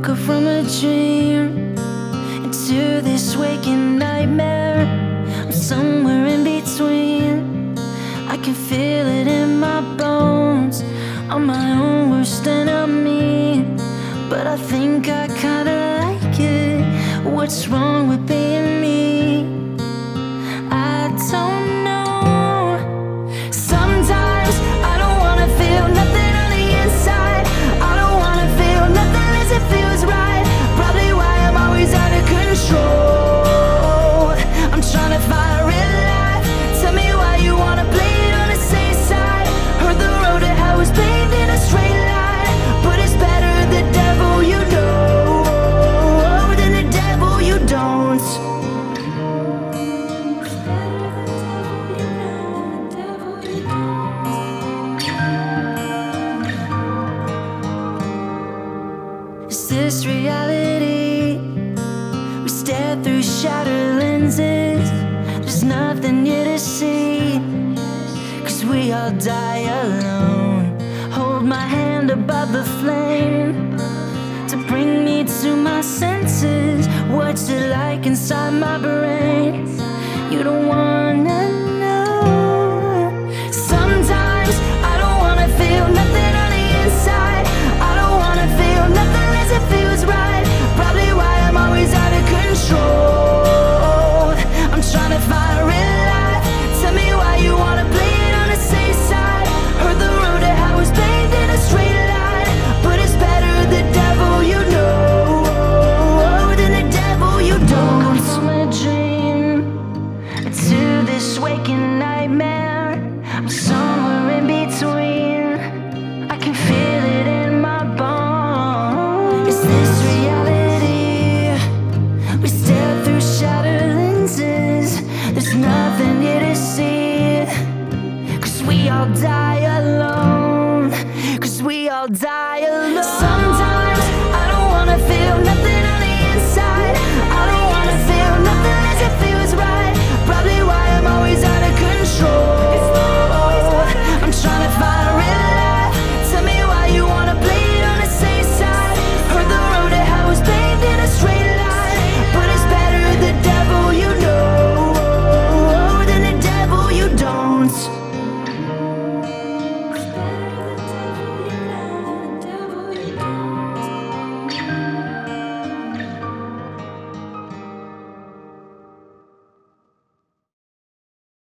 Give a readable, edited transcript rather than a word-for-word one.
woke up from a dream into this waking nightmare. I'm somewhere in between. I can feel it in my bones. I'm my own worst enemy, but I think I kinda like it. What's wrong with being me? I don't know. Sometimes I don't wanna feel nothing on the inside. I don't wanna feel nothing unless it feels right. Probably why I'm always out of control. I'm trying to find a real life. Tell me why you wanna play it on the safe side. Heard the road to hell was paved in a straight line, but it's better the devil you know than the devil you don't. Is this reality? We stare through shattered lenses. There's nothing here to see, 'cause we all die alone. Hold my hand above the flame to bring me to my senses. What's it like inside my brain? You don't wanna